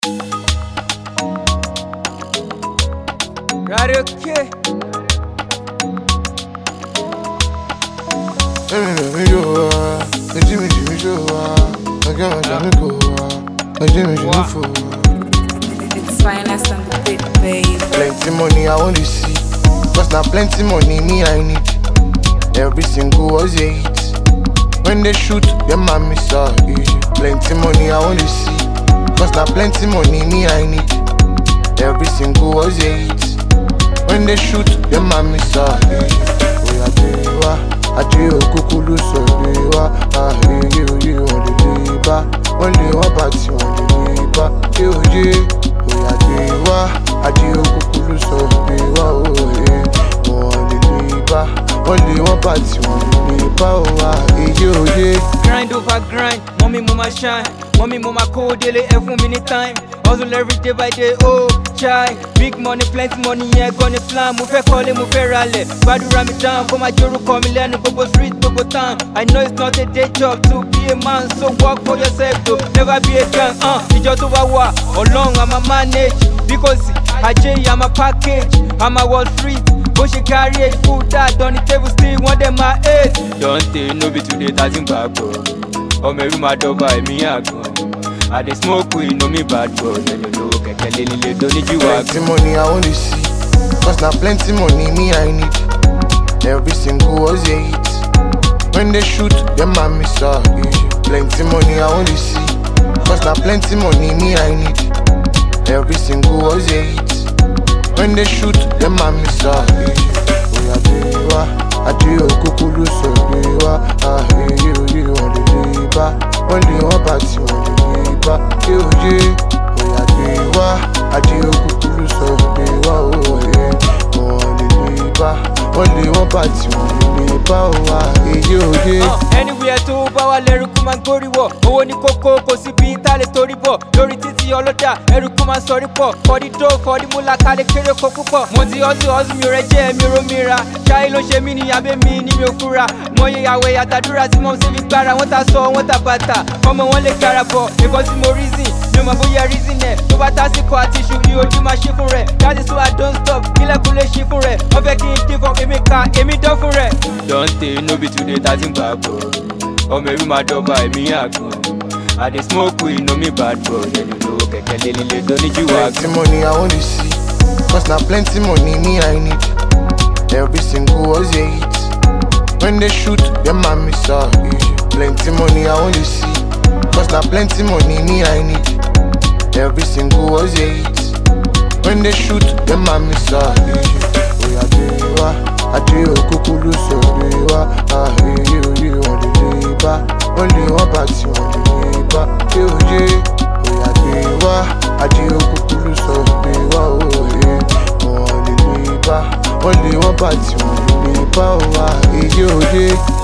Right, okay. It's finest on the big babe. Plenty money I want to see, cause now plenty money me I need. Every single was a hit. When they shoot, them I miss out. Plenty money I want to see, cause now plenty money me I need. Every single was a hit. When they shoot, them I miss out. We are dewa, I do kukulu so dewa. Ah, you on the deba. When they want party on the deba. We are dewa, I do kukulu so dewa. Oh, on the deba. When they want party on the deba. Oh, Grind over grind, mommy mama shine. Mommy mama cold daily every minute time. Hustle every day by day, oh chai. Big money, plenty money, yeah, gonna plan. Move a call, move a rally. Badura me down, for my joro call me learn. Go street, go town. I know it's not a day job to be a man, so work for yourself though. Never be a gang, it's just over what? How long I'm a manage? Because I I'm a package, I'm a Wall Street. But she carry it, food that on the table still want them my age. Don't they know be today, doesn't back or maybe my dog by me, I dey smoke weed, know me bad boy. Then you know, don't need you work. Plenty money I want to see, cause now plenty money me I need. Every single was a hit. When they shoot, them I miss out. Plenty money I want to see, cause now plenty money me I need. Every single was a hit. When they shoot, them I miss out. We are dewa, I do kukulu so dewa. Ah, you on the deba. When they want party on the deba. We are dewa, I do kukulu so dewa. Oh, on the deba. When they want party on the deba. Oh, anywhere to power lyrical man go riwo. Owo ni koko kò sí bí tale torí bọ̀. Lórí títí ọlọ́dà ẹrùkú máa sọrí pọ̀. For the dough, for the mula kálẹ̀ kéré kó púpọ̀. Mo ti hustle mi rẹ̀ jẹ́ mi ro mi ra. Ṣáyé ló ṣe mí ni abẹ́ mi ni mi ò fura. Mo yẹ àwẹ̀ àtàdúrà tí mo ń ṣe fi gbára. Wọ́n ta sọ, wọ́n ta bàtà. Ọmọ wọn lè gara bọ̀. Nǹkan tí mo reason, mi ò mọ̀ bóyá reason ẹ̀. Tó bá tásìkò àti iṣu ni ojú máa ṣe fún rẹ̀. That is why I don't stop. Kílẹ̀kùn lè ṣí fún rẹ̀. Wọ́n fẹ́ kí n dín fún èmi ká, èmi dán fún rẹ̀. Don't they know be today, doesn't back or maybe my dog by me, I dey smoke weed, know me bad boy. Then you know, don't need you work. Plenty money I want to see, cause now plenty money me I need. Every single was a hit. When they shoot, them I miss out. Plenty money I want to see, cause now plenty money me I need. Every single was a hit. When they shoot, them I miss out. We are dewa, I do kukulu so dewa. Ah, you on the deba. When they want party on the deba. We are dewa, I do kukulu so dewa. Oh, on the deba. When they want party on the deba. Oh,